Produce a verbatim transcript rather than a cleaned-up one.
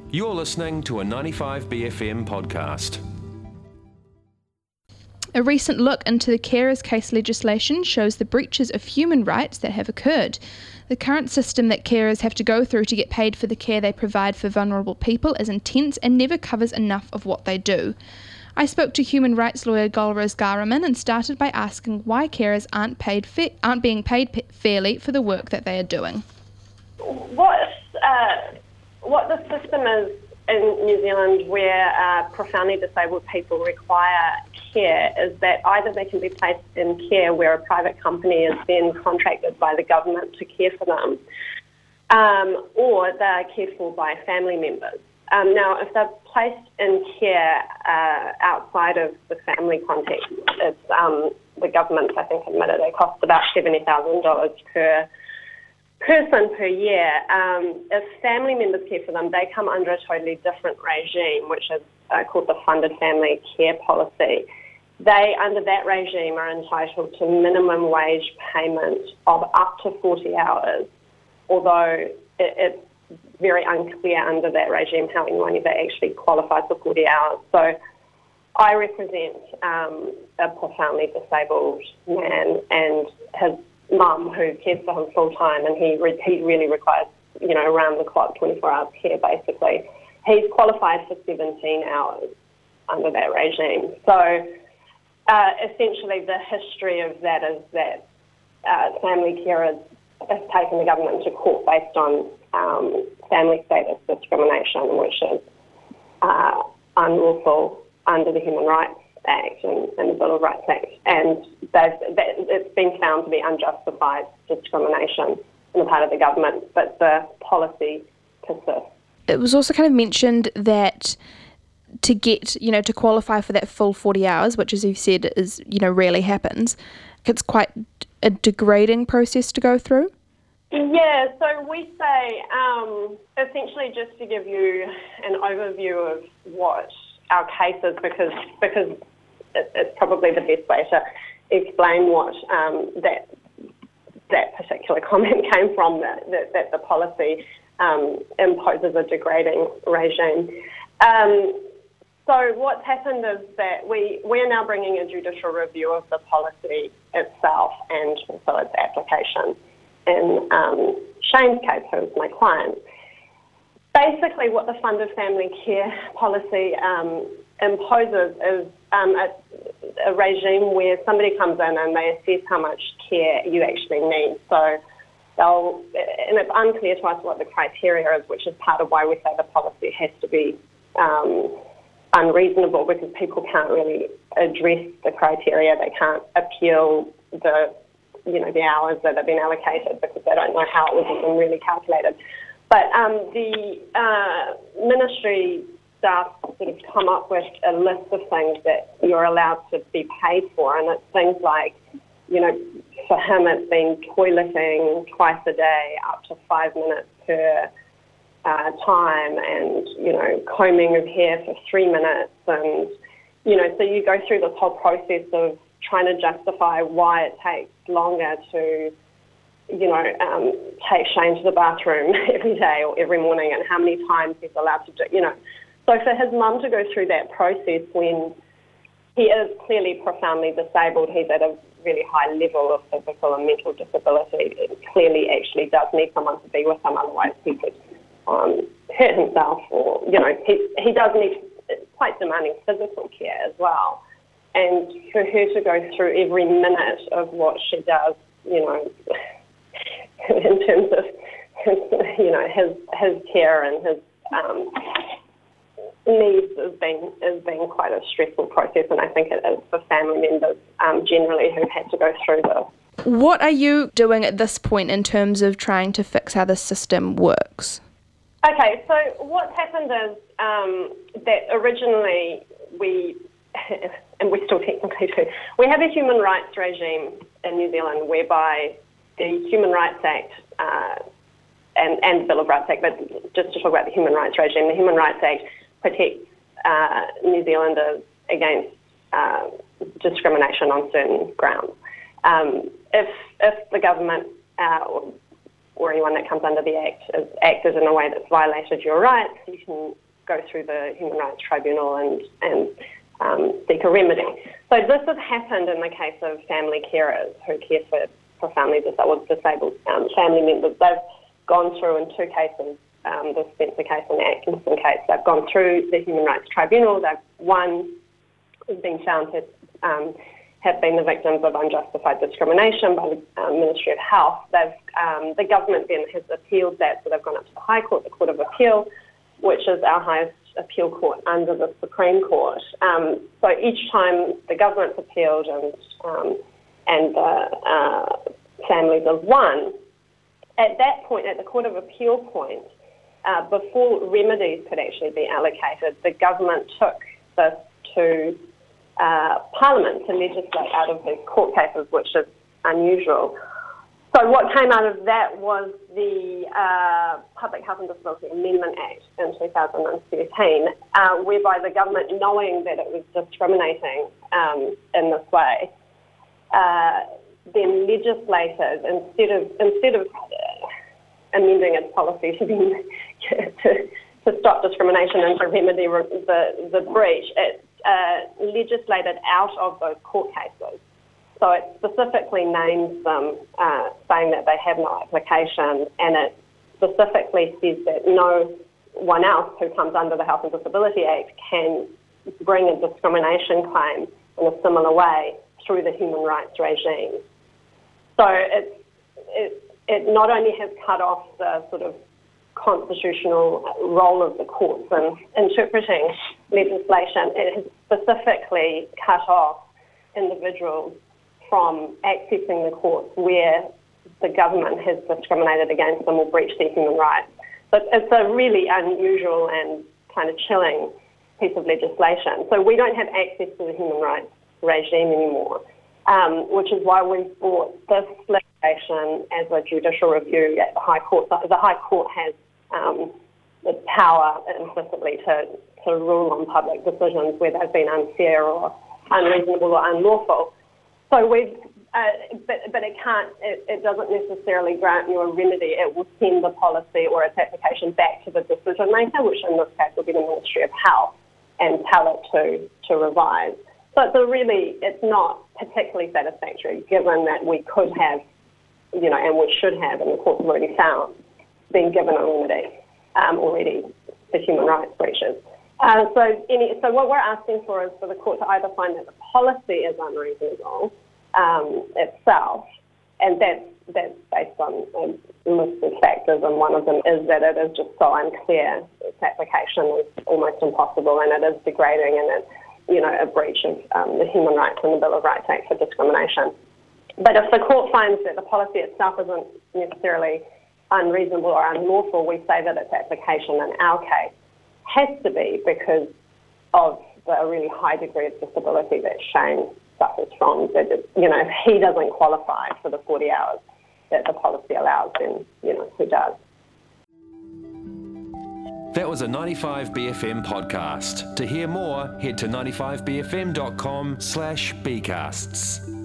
You're listening to a ninety-five B F M podcast. A recent look into the carers case legislation shows the breaches of human rights that have occurred. The current system that carers have to go through to get paid for the care they provide for vulnerable people is intense and never covers enough of what they do. I spoke to human rights lawyer Golriz Ghahraman and started by asking why carers aren't paid fa- aren't being paid pe- fairly for the work that they are doing. What uh, what the system is in New Zealand, where uh, profoundly disabled people require care, is that either they can be placed in care where a private company is then contracted by the government to care for them, um, or they're cared for by family members. Um, now, if they're placed in care uh, outside of the family context, it's um, the government, I think, admitted it costs about seventy thousand dollars per person per year. Um, if family members care for them, they come under a totally different regime, which is uh, called the Funded Family Care Policy. They, under that regime, are entitled to minimum wage payment of up to forty hours, although it, it's very unclear under that regime how anyone ever actually qualifies for forty hours. So I represent um, a profoundly disabled man and his mum who cares for him full time, and he re- he really requires, you know, around the clock, twenty-four hours care basically. He's qualified for seventeen hours under that regime. So uh, essentially the history of that is that uh, family carers have taken the government to court based on um, family status discrimination, which is uh, unlawful under the Human Rights Act and, and the Bill of Rights Act, and that, it's been found to be unjustified discrimination on the part of the government, but the policy persists. It was also kind of mentioned that to get, you know, to qualify for that full forty hours, which as you've said is, you know, rarely happens, it's quite a degrading process to go through. Yeah, so we say, um, essentially just to give you an overview of what our case is, because because it, it's probably the best way to explain what um, that that particular comment came from, that, that, that the policy um, imposes a degrading regime. Um, so what's happened is that we, we're now bringing a judicial review of the policy itself and also its application in um, Shane's case, who's my client. Basically, what the Funded Family Care Policy um, imposes is um, a, a regime where somebody comes in and they assess how much care you actually need. So they'll, and it's unclear to us what the criteria is, which is part of why we say the policy has to be um, unreasonable, because people can't really address the criteria. They can't appeal the, you know, the hours that have been allocated because they don't know how it was even really calculated. But um, the uh, ministry staff sort of come up with a list of things that you're allowed to be paid for, and it's things like, you know, for him it's been toileting twice a day, up to five minutes per uh, time, and, you know, combing of hair for three minutes. And, you know, so you go through this whole process of trying to justify why it takes longer to, you know, um, take Shane to the bathroom every day or every morning, and how many times he's allowed to do, you know. So for his mum to go through that process when he is clearly profoundly disabled, he's at a really high level of physical and mental disability, it clearly actually does need someone to be with him, otherwise he could um, hurt himself, or, you know, he, he does need quite demanding physical care as well. And for her to go through every minute of what she does, you know, in terms of his, you know, his his care and his um, needs has been has been quite a stressful process, and I think it is for family members um, generally who've had to go through this. What are you doing at this point in terms of trying to fix how the system works? Okay, so what's happened is um, that originally we, and we still technically do, we have a human rights regime in New Zealand whereby the Human Rights Act uh, and, and the Bill of Rights Act, but just to talk about the Human Rights regime, the Human Rights Act protects uh, New Zealanders against uh, discrimination on certain grounds. Um, if if the government uh, or anyone that comes under the Act has acted in a way that's violated your rights, you can go through the Human Rights Tribunal and, and um, seek a remedy. So this has happened in the case of family carers who care for, for family disabled, disabled um, family members. They've gone through in two cases, um, the Spencer case and the Atkinson case. They've gone through the Human Rights Tribunal. They've won, been found to um, have been the victims of unjustified discrimination by the um, Ministry of Health. They've, um, the government then has appealed that, so they've gone up to the High Court, the Court of Appeal, which is our highest appeal court under the Supreme Court. Um, so each time the government's appealed and um, and the uh, families have won, at that point, at the Court of Appeal point, uh, before remedies could actually be allocated, the government took this to uh, Parliament to legislate out of these court cases, which is unusual. So what came out of that was the uh, Public Health and Disability Amendment Act in two thousand thirteen, uh, whereby the government, knowing that it was discriminating um, in this way, uh, then legislated, instead of instead of uh, amending its policy to, be, to, to stop discrimination and to remedy the, the breach, it uh, legislated out of those court cases. So it specifically names them, uh, saying that they have no application, and it specifically says that no one else who comes under the Health and Disability Act can bring a discrimination claim in a similar way through the human rights regime. So it, it, it not only has cut off the sort of constitutional role of the courts in interpreting legislation, it has specifically cut off individuals from accessing the courts where the government has discriminated against them or breached their human rights. But it's a really unusual and kind of chilling piece of legislation. So we don't have access to the human rights regime anymore, um, which is why we've brought this litigation as a judicial review at the High Court. So the High Court has um, the power implicitly to, to rule on public decisions where they've been unfair or unreasonable or unlawful. So we've, uh, but, but it can't, it, it doesn't necessarily grant you a remedy. It will send the policy or its application back to the decision maker, which in this case will be the Ministry of Health, and tell it to, to revise. So it's a really, it's not particularly satisfactory, given that we could have, you know, and we should have, and the courts have already found, been given a remedy um, already for human rights breaches. Uh, so, any, so what we're asking for is for the court to either find that the policy is unreasonable um, itself, and that's, that's based on a list of factors, and one of them is that it is just so unclear. Its application is almost impossible, and it is degrading, and it's, you know, a breach of um, the Human Rights and the Bill of Rights Act for discrimination. But if the court finds that the policy itself isn't necessarily unreasonable or unlawful, we say that its application in our case has to be because of the really high degree of disability that Shane suffers from. That, you know, if he doesn't qualify for the forty hours that the policy allows, then, you know, who does? That was a ninety-five B F M podcast. To hear more, head to ninety-five B F M dot com slash B casts.